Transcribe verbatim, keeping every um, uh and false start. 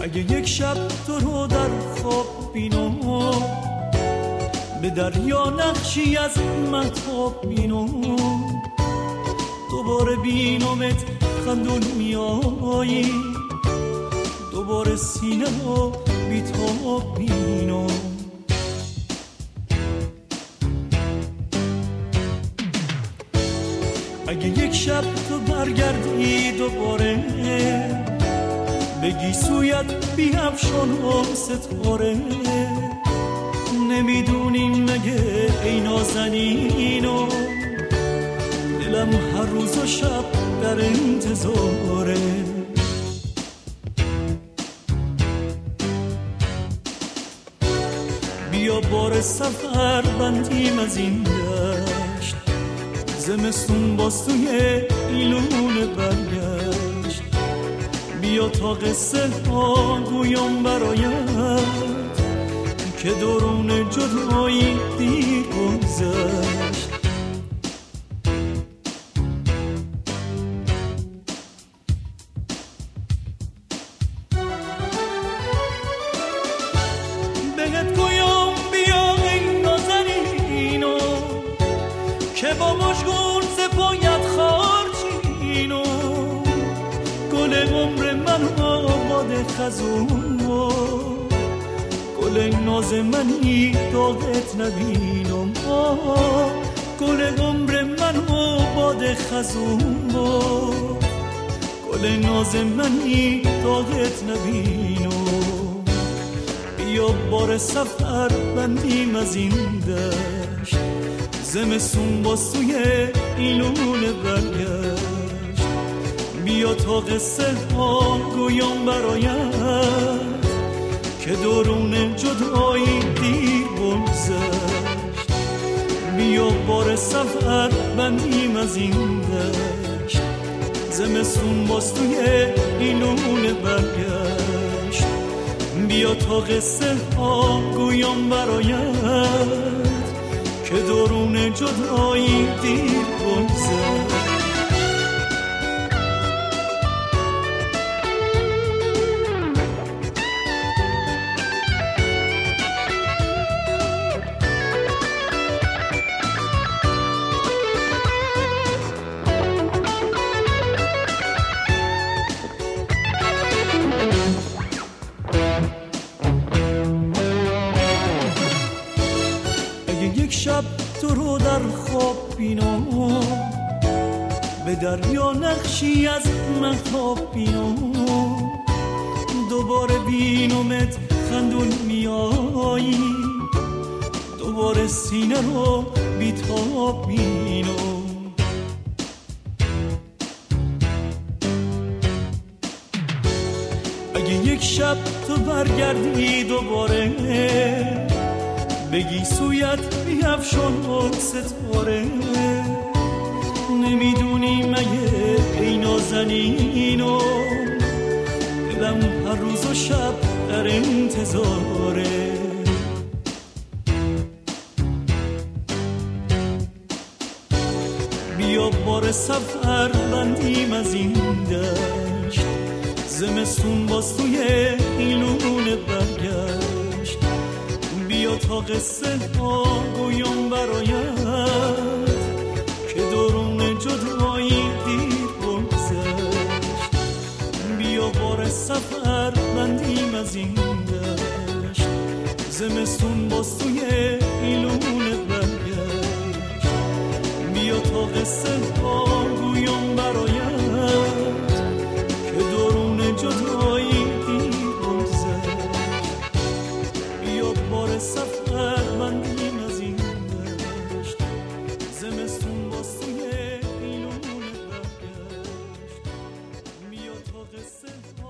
اگه یک شب تو رو در خواب بینم، به دریا نقشی از مهتاب بینم، دوباره بینمت خندون میایی، دوباره سینه رو بیتاب بینم. اگه یک شب تو برگردی دوباره، بگی سویت بیفشان و ستاره، نمیدونیم مگه ای نازنینو، دلم هر روز و شب در انتظاره. بیا بار سفر بندیم از این دشت، زمستون باز توی ایلون برگشت. بیا تا قصه ها گویم برایت، که درون جدایی دیر گذشت. بهت گویم بیا ای نازنینو، که با مشغول زباید خارچینو، گل عمر من آباد خزون و گل ناز منی داغت نبینم. گل عمر من آباد خزون و گل ناز منی داغت نبینم. بیا بار سفر بندیم از این دشت، زمستون باز توی ایلون برگشت. بیا تا قصه ها گویم برایت، که درون جدایی دیر بگذشت. بیا بار سفر بندیم از این دشت، زمستون باز توی ایلون برگشت. بیا تا قصه ها گویم برایت، که درون جدایی دیر بگذشت. یک شب تو رو در خواب بینم، به دریا نقشی از مهتاب بینم، دوباره بینمت خندون میایی، دوباره سینه رو بیتاب بینم. اگه یک شب تو برگردی دوباره، بگی سویت بیفشان و ستاره، نمیدونی مگه ای نازنینو، دلم هر روز و شب در انتظاره. بیا بار سفر بندیم از این دشت، زمستون باز توی ایلون برگشت. بیا تا قصه ها گویم برایت، که درون جدایی دیر بگذشت. بیا بار سفر بندیم از این دشت، زمستون باز توی ایلون برگشت. بیا تا قصه ها گویم برایت، که درون جدایی دیر بگذشت. بیا بار سفر بندیم از این دشت، زمستون باز توی ایلون برگشت. بیا تا قصه